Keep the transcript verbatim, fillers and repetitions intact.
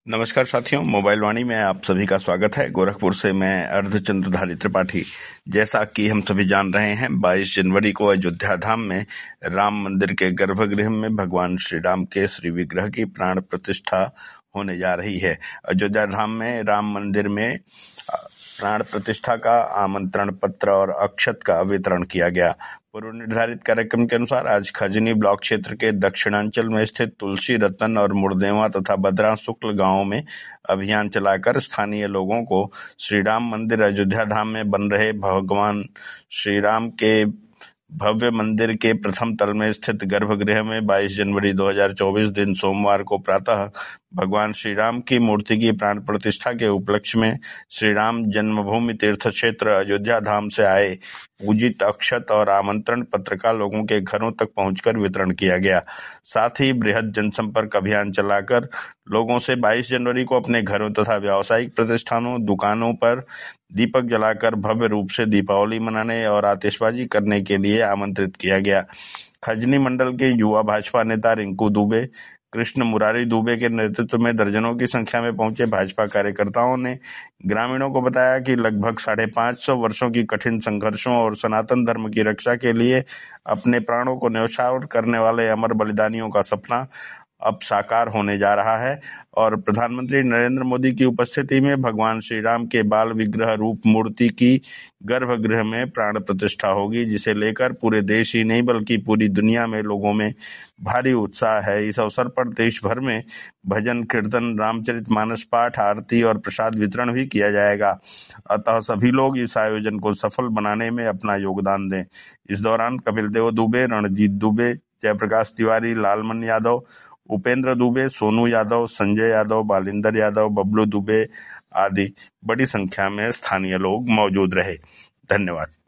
नमस्कार साथियों, मोबाइल वाणी में आप सभी का स्वागत है। गोरखपुर से मैं अर्धचंद्रधारी त्रिपाठी। जैसा कि हम सभी जान रहे हैं, बाईस जनवरी को अयोध्या धाम में राम मंदिर के गर्भगृह में भगवान श्री राम के श्री विग्रह की प्राण प्रतिष्ठा होने जा रही है। अयोध्या धाम में राम मंदिर में प्राण प्रतिष्ठा का आमंत्रण पत्र और अक्षत का वितरण किया गया। पूर्व निर्धारित कार्यक्रम के अनुसार आज खजनी ब्लॉक क्षेत्र के दक्षिणांचल में स्थित तुलसी रतन और मुरदेवा तथा बद्रा शुक्ल गांवों में अभियान चलाकर स्थानीय लोगों को श्री राम मंदिर अयोध्या धाम में बन रहे भगवान श्री राम के भव्य मंदिर के प्रथम तल में स्थित गर्भगृह में बाईस जनवरी दो हज़ार चौबीस दिन सोमवार को प्रातः भगवान श्री राम की मूर्ति की प्राण प्रतिष्ठा के उपलक्ष्य में श्री राम जन्मभूमि तीर्थ क्षेत्र अयोध्या धाम से आए पूजित अक्षत और आमंत्रण पत्र का लोगों के घरों तक पहुंचकर वितरण किया गया। साथ ही बृहद जनसंपर्क अभियान चलाकर लोगों से बाईस जनवरी को अपने घरों तथा व्यावसायिक प्रतिष्ठानों दुकानों पर दीपक जलाकर भव्य रूप से दीपावली मनाने और आतिशबाजी करने के लिए आमंत्रित किया गया। खजनी मंडल के युवा भाजपा नेता रिंकू दुबे, कृष्ण मुरारी दुबे के नेतृत्व में दर्जनों की संख्या में पहुंचे भाजपा कार्यकर्ताओं ने ग्रामीणों को बताया कि लगभग साढ़े पांच सौ वर्षों की कठिन संघर्षों और सनातन धर्म की रक्षा के लिए अपने प्राणों को न्यौछावर करने वाले अमर बलिदानियों का सपना अब साकार होने जा रहा है और प्रधानमंत्री नरेंद्र मोदी की उपस्थिति में भगवान श्री राम के बाल विग्रह रूप मूर्ति की गर्भगृह में प्राण प्रतिष्ठा होगी, जिसे लेकर पूरे देश ही नहीं बल्कि पूरी दुनिया में लोगों में भारी उत्साह है। इस अवसर पर देश भर में भजन कीर्तन, रामचरितमानस पाठ, आरती और प्रसाद वितरण भी किया जाएगा। अतः सभी लोग इस आयोजन को सफल बनाने में अपना योगदान दें। इस दौरान कपिल देव दुबे, रणजीत दुबे, जयप्रकाश तिवारी, लालमन यादव, उपेंद्र दुबे, सोनू यादव, संजय यादव, बालिंदर यादव, बबलू दुबे आदि बड़ी संख्या में स्थानीय लोग मौजूद रहे। धन्यवाद।